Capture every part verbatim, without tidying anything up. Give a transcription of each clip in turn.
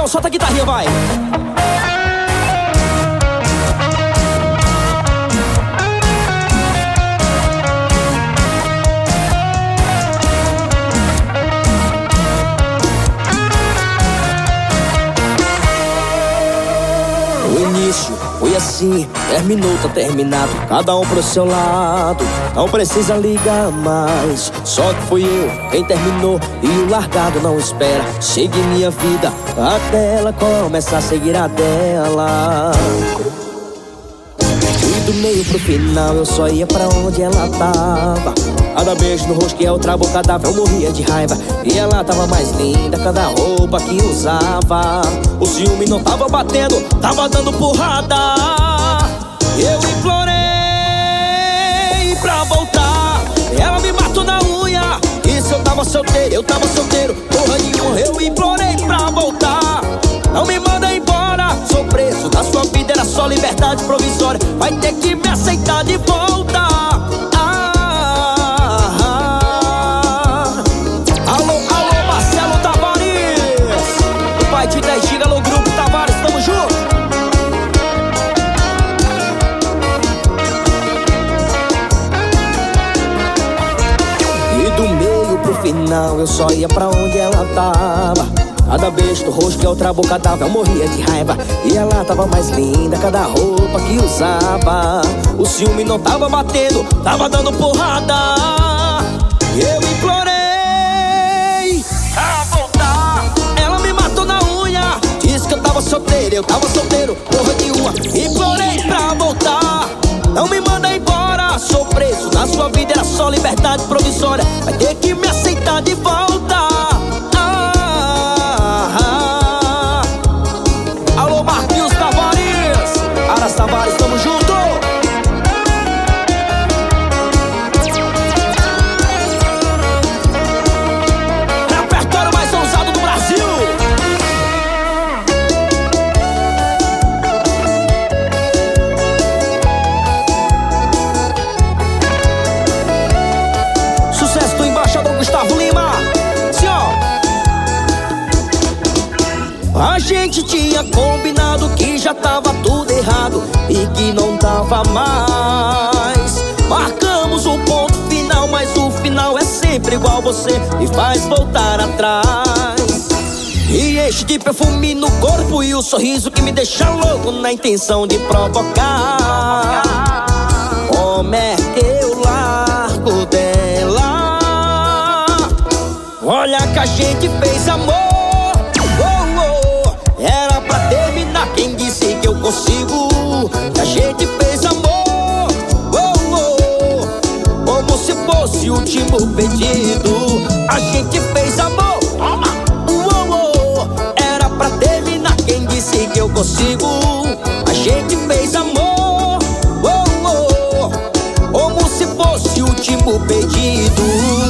solta a guitarrinha, vai. O início foi assim, terminou, tá terminado, cada um pro seu lado, não precisa ligar mais. Só que fui eu quem terminou e o largado não espera. Segui minha vida até ela começar a seguir a dela. E do meio pro final eu só ia pra onde ela tava. Cada beijo no rosto que é outra boca dava, eu morria de raiva. E ela tava mais linda, cada roupa que usava. O ciúme não tava batendo, tava dando porrada. Eu implorei pra voltar, ela me matou na unha. Isso eu tava solteiro, eu tava solteiro, porra nenhuma. Eu implorei pra voltar, não me manda embora. Sou preso da sua vida, era só liberdade provisória. Vai ter que me aceitar de volta. De dez gigas no grupo Tavares, tamo junto. E do meio pro final eu só ia pra onde ela tava. Cada beijo no rosto que a outra boca dava, eu morria de raiva. E ela tava mais linda, cada roupa que usava. O ciúme não tava batendo, tava dando porrada. Eu implorei a voltar, ela me matou na unha. Disse que eu tava solteiro, eu tava solteiro, porra nenhuma. Implorei pra voltar, não me manda embora. Sou preso na sua vida, era só liberdade provisória. Vai ter que me aceitar de volta. ah, ah. Alô Marquinhos Tavares, Aras Tavares, tamo junto. Repertório mais ousado do Brasil. Sucesso do embaixador Gustavo Lima. Sim, ó. A gente tinha combinado que já tava tudo errado e que não tava mais. Marcamos um ponto final, mas o final é sempre igual. Você me faz voltar atrás. E enche de perfume no corpo e o sorriso que me deixa louco, na intenção de provocar. Como é que eu largo dela? Olha que a gente fez amor, oh, oh. Era pra terminar, quem disse que eu consigo? Que a gente fez amor, oh, oh. Como se fosse o último pedido. A gente fez amor, oh, oh. Era pra terminar, quem disse que eu consigo? A gente fez amor, oh, oh. Como se fosse o último pedido.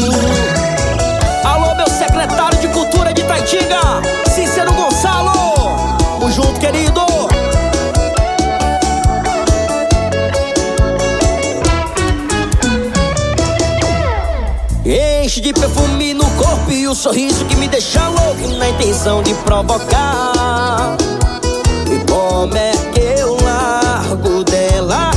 Alô, meu secretário de Cultura de Taitinga, Cícero Gonçalo, tamo junto, querido. Enche de perfume no corpo e o sorriso que me deixa louco, na intenção de provocar. E como é que eu largo dela?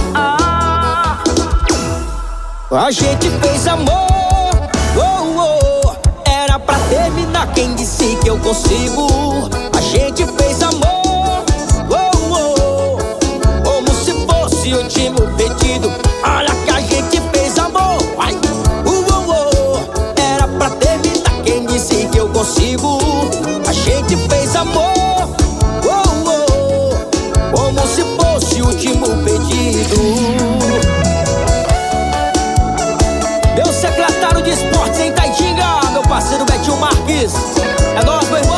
A gente fez amor, oh, oh. Era pra terminar, quem disse que eu consigo? A gente fez amor, oh, oh. Como se fosse o último pedido. Olha que a gente fez amor, ai, oh, oh, oh. Era pra terminar, quem disse que eu consigo? A gente fez amor, oh, oh. Como se fosse o último pedido. Meu secretário de esportes em Taitinga, meu parceiro Betinho Marques. É nóis, meu irmão.